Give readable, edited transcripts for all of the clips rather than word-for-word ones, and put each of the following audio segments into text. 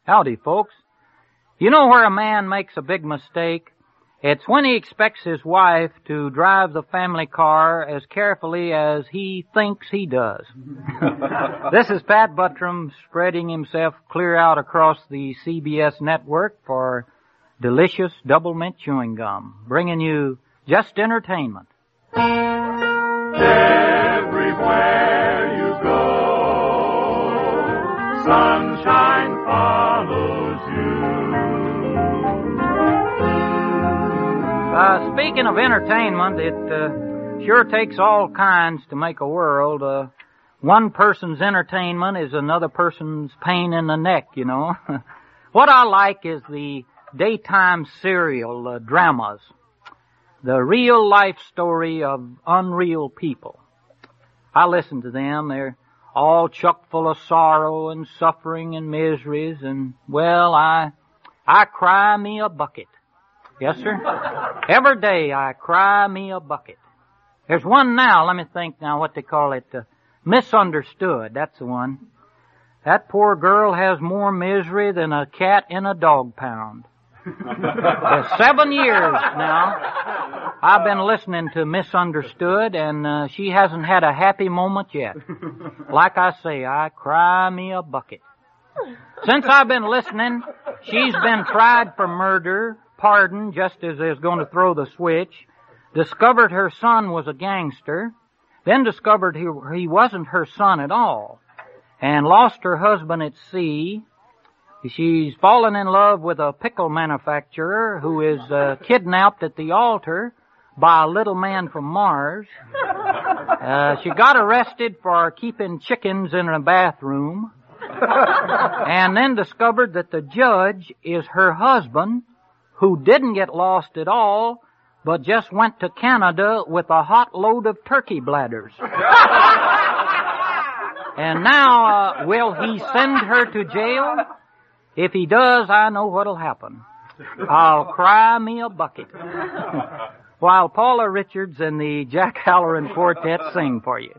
Howdy, folks. You know where a man makes a big mistake? It's when he expects his wife to drive the family car as carefully as he thinks he does. This is Pat Buttram spreading himself clear out across the CBS network for delicious double mint chewing gum, bringing you just entertainment. Everywhere you go, sunshine follows you. Speaking of entertainment, it sure takes all kinds to make a world. One person's entertainment is another person's pain in the neck, you know. What I like is the daytime serial dramas, the real life story of unreal people. I listen to them. They're all chock full of sorrow and suffering and miseries, and, well, I cry me a bucket. Yes, sir? Every day I cry me a bucket. There's one now, let me think now what they call it, Misunderstood, that's the one. That poor girl has more misery than a cat in a dog pound. For 7 years now, I've been listening to Misunderstood, and she hasn't had a happy moment yet. Like I say, I cry me a bucket. Since I've been listening, she's been tried for murder, pardoned just as they was going to throw the switch, discovered her son was a gangster, then discovered he wasn't her son at all, and lost her husband at sea. She's fallen in love with a pickle manufacturer who is kidnapped at the altar by a little man from Mars. She got arrested for keeping chickens in a bathroom, and then discovered that the judge is her husband, who didn't get lost at all, but just went to Canada with a hot load of turkey bladders. And now, will he send her to jail? If he does, I know what'll happen. I'll cry me a bucket. While Paula Richards and the Jack Halloran Quartet sing for you.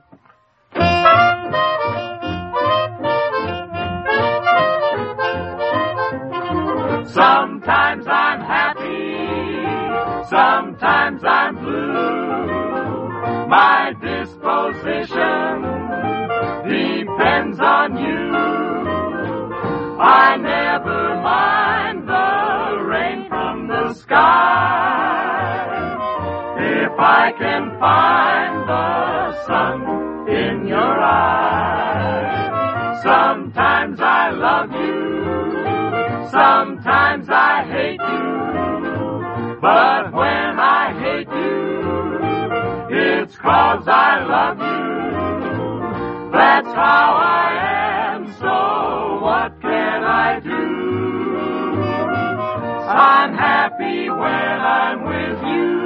Sometimes I'm happy, sometimes I'm blue. My disposition depends on you. I never mind the rain from the sky if I can find the sun in your eyes. Sometimes I love you, sometimes I hate you, but when I hate you, it's 'cause I love you. That's how I am, so what can I do? I'm happy when I'm with you.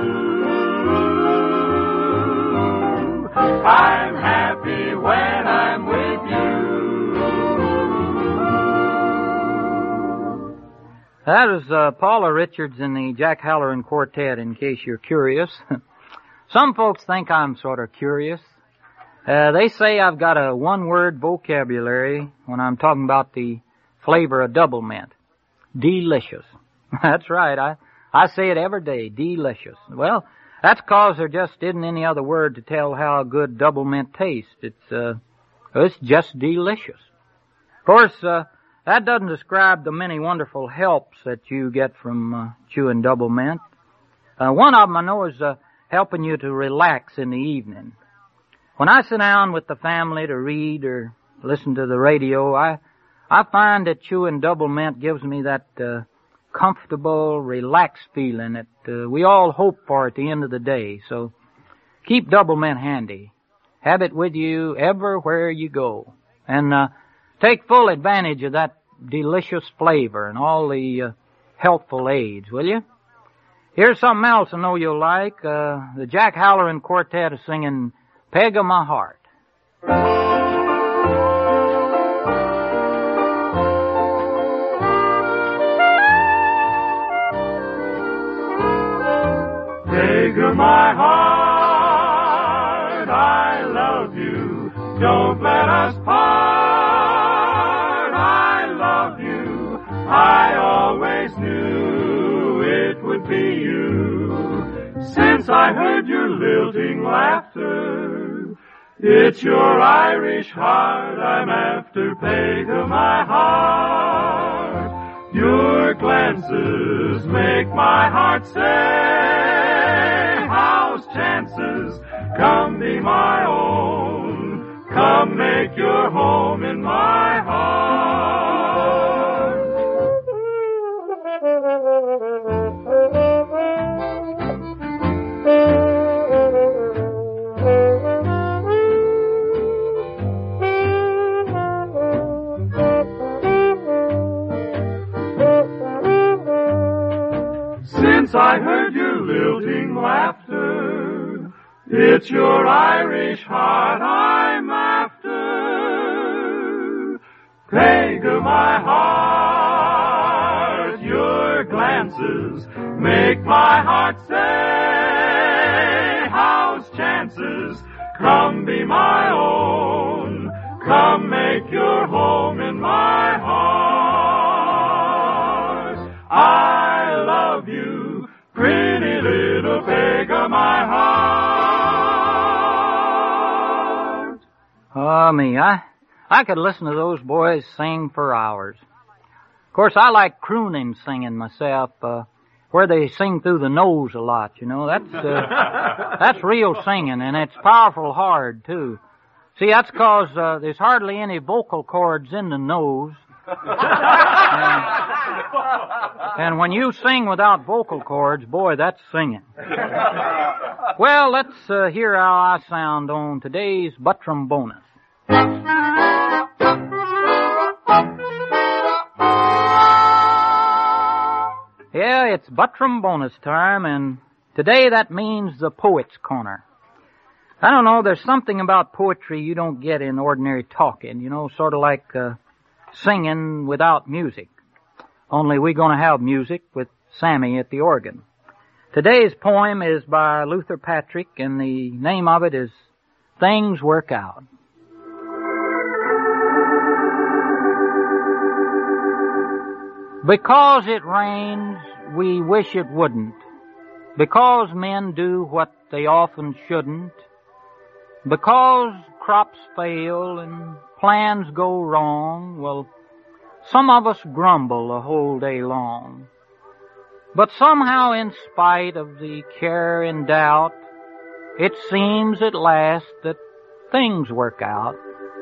I'm happy when I'm with you. That is Paula Richards and the Jack Halloran Quartet, in case you're curious. Some folks think I'm sort of curious. They say I've got a one-word vocabulary when I'm talking about the flavor of double mint. Delicious. That's right. I say it every day. Delicious. Well, that's 'cause there just isn't any other word to tell how good double mint tastes. It's just delicious. Of course, that doesn't describe the many wonderful helps that you get from chewing double mint. One of them I know is helping you to relax in the evening. When I sit down with the family to read or listen to the radio, I find that chewing double mint gives me that comfortable, relaxed feeling that we all hope for at the end of the day. So keep double mint handy. Have it with you everywhere you go. And take full advantage of that delicious flavor and all the healthful aids, will you? Here's something else I know you'll like. The Jack Halloran Quartet is singing Peg of My Heart. Peg of my heart, I love you. Don't let us part. I love you. always knew it would be you. Since I heard your lilting laughter, it's your Irish heart I'm after, peg of my heart. Your glances make my heart say, how's chances? Come be my own. Come make your home in my heart. Since I heard your lilting laughter, it's your Irish heart I'm after. Peg of my heart, your glances make my heart say, how's chances? Come be my own. Come make your home in my heart. I love you, pretty little peg of my heart. Oh, me, I could listen to those boys sing for hours. Of course, I like crooning singing myself, where they sing through the nose a lot, you know. That's real singing, and it's powerful hard, too. See, that's 'cause there's hardly any vocal cords in the nose. And when you sing without vocal cords, boy, that's singing. Well, let's hear how I sound on today's Buttram Bonus. Yeah, it's Buttram Bonus time, and today that means the Poet's Corner. I don't know, there's something about poetry you don't get in ordinary talking, you know, sort of like singing without music. Only we're going to have music with Sammy at the organ. Today's poem is by Luther Patrick, and the name of it is Things Work Out. Because it rains, we wish it wouldn't. Because men do what they often shouldn't. Because crops fail and plans go wrong, well, some of us grumble the whole day long. But somehow, in spite of the care and doubt, it seems at last that things work out.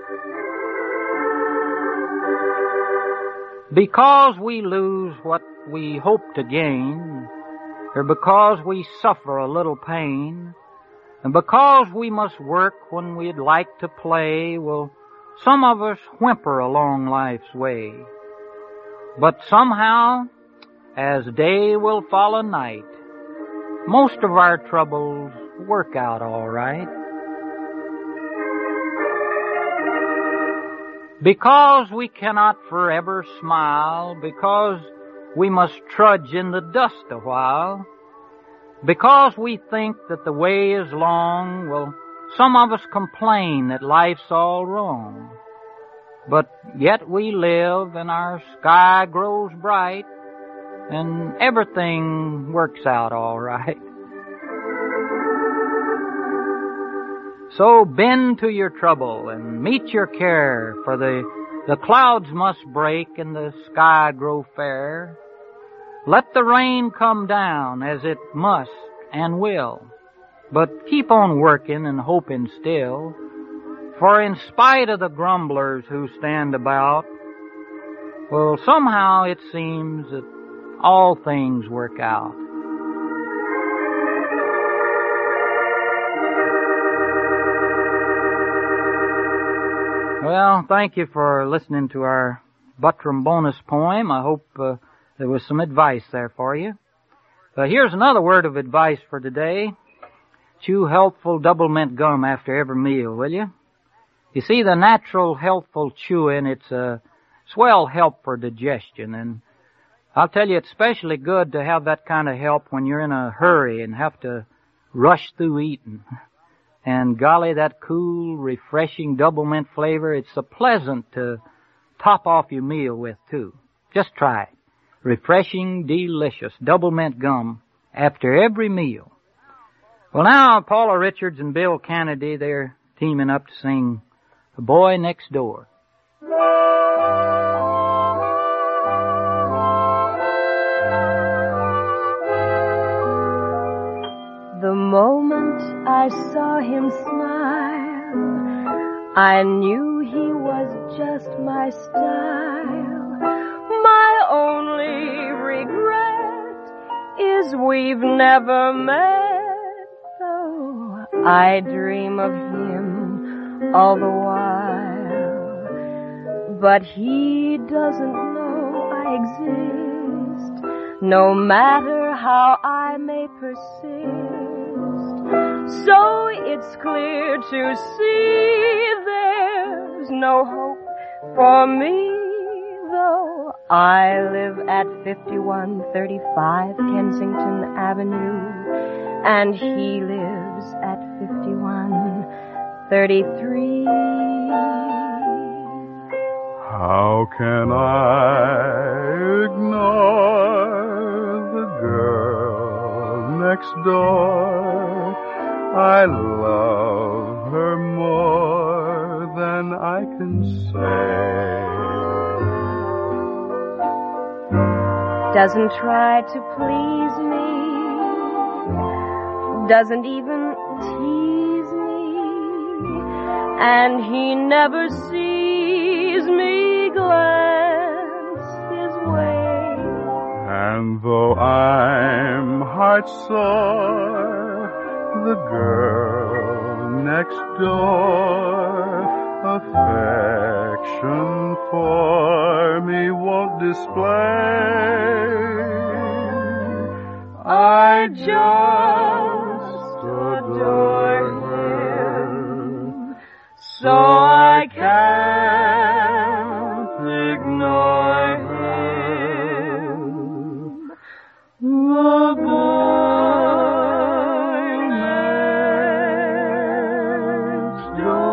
Because we lose what we hope to gain, or because we suffer a little pain, and because we must work when we'd like to play, well, some of us whimper along life's way. But somehow, as day will follow night, most of our troubles work out all right. Because we cannot forever smile, because we must trudge in the dust a while, because we think that the way is long, well, some of us complain that life's all wrong. But yet we live and our sky grows bright and everything works out all right. So bend to your trouble and meet your care, for the clouds must break and the sky grow fair. Let the rain come down as it must and will, but keep on working and hoping still, for in spite of the grumblers who stand about, well, somehow it seems that all things work out. Well, thank you for listening to our Buttram Bonus poem. I hope there was some advice there for you. Here's another word of advice for today. Chew healthful double mint gum after every meal, will you? You see, the natural healthful chewing, it's a swell help for digestion, and I'll tell you, it's especially good to have that kind of help when you're in a hurry and have to rush through eating. And golly, that cool, refreshing double mint flavor, it's so pleasant to top off your meal with, too. Just try it. refreshing, delicious double mint gum after every meal. Well, now Paula Richards and Bill Kennedy, they're teaming up to sing The Boy Next Door. The moment I saw him smile, I knew he was just my style. My only regret is we've never met, though I dream of him all the while. But he doesn't know I exist, no matter how I may persist. So it's clear to see there's no hope for me, though I live at 5135 Kensington Avenue, and he lives at 5133. How can I ignore the girl next door? I love her more than I can say. Doesn't try to please me, doesn't even tease me, and he never sees me glance his way. And though I'm heartsore, the girl next door affection for me won't display. I just adore him, so I can't ignore him. The boy next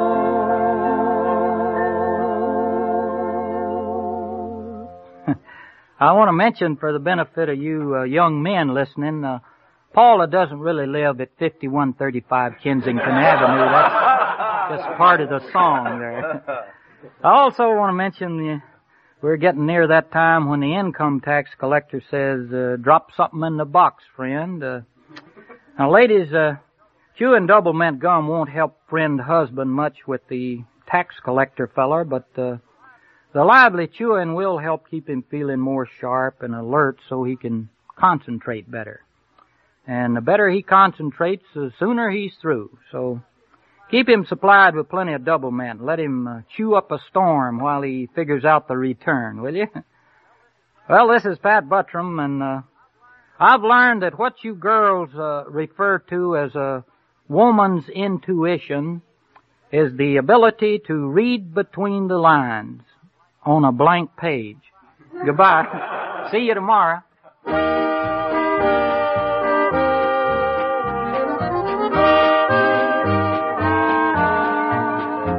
door. I want to mention, for the benefit of you young men listening, Paula doesn't really live at 5135 Kensington Avenue. That's just part of the song there. I also want to mention we're getting near that time when the income tax collector says, drop something in the box, friend. Now, ladies, chewing double mint gum won't help friend husband much with the tax collector feller, but the lively chewing will help keep him feeling more sharp and alert so he can concentrate better. And the better he concentrates, the sooner he's through. So keep him supplied with plenty of double mint. Let him chew up a storm while he figures out the return, will you? Well, this is Pat Buttram, and I've learned that what you girls refer to as a woman's intuition is the ability to read between the lines on a blank page. Goodbye. See you tomorrow.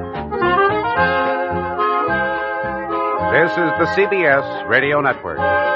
This is the CBS Radio Network.